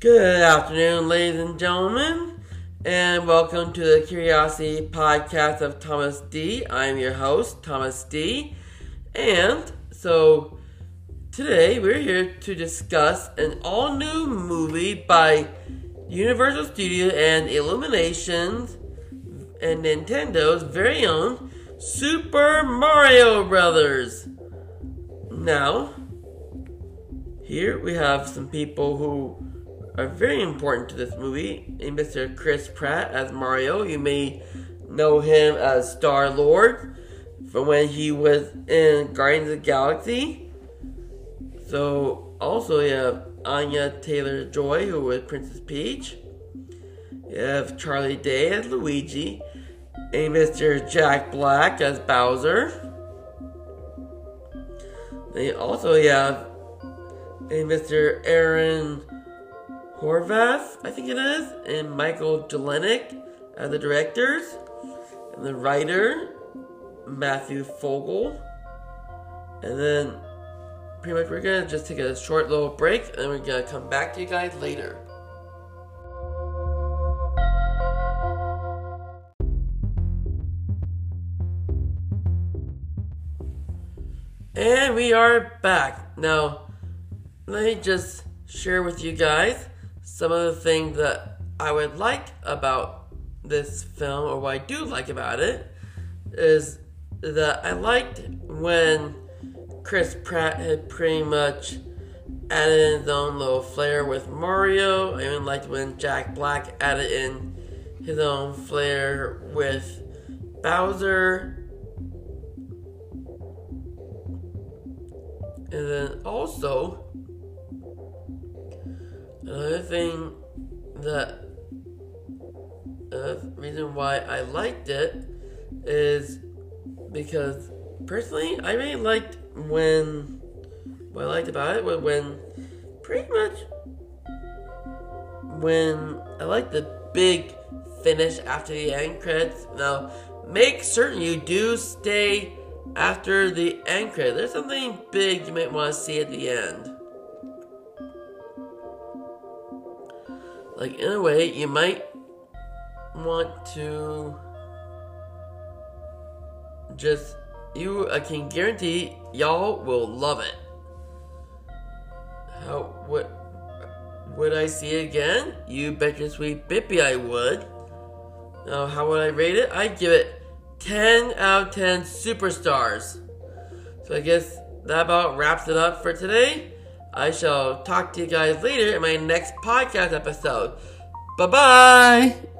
Good afternoon, ladies and gentlemen, and welcome to the Curiosity Podcast of Thomas D. I'm your host, Thomas D. And so today we're here to discuss an all-new movie by Universal Studios and Illuminations and Nintendo's very own Super Mario Brothers. Now, here we have some people who are very important to this movie. Mr. Chris Pratt as Mario. You may know him as Star-Lord from when he was in Guardians of the Galaxy. So, also you have Anya Taylor-Joy, who was Princess Peach. You have Charlie Day as Luigi. And Mr. Jack Black as Bowser. Then you also have Mr. Aaron Horvath, I think it is, and Michael Jelenic as the directors, and the writer, Matthew Fogel. And then, pretty much we're going to just take a short little break, and we're going to come back to you guys later. And we are back. Now, let me just share with you guys some of the things that I would like about this film, or what I do like about it, is that I liked when Chris Pratt had pretty much added in his own little flair with Mario. I even liked when Jack Black added in his own flair with Bowser. And then also, another thing that, reason why I liked it is because, personally, I really liked what I liked about it was when I liked the big finish after the end credits. Now, make certain you do stay after the end credits. There's something big you might want to see at the end. Like, in a way, you might want to I can guarantee y'all will love it. Would I see it again? You bet your sweet bippy I would. Now, how would I rate it? I'd give it 10 out of 10 superstars. So I guess that about wraps it up for today. I shall talk to you guys later in my next podcast episode. Bye-bye!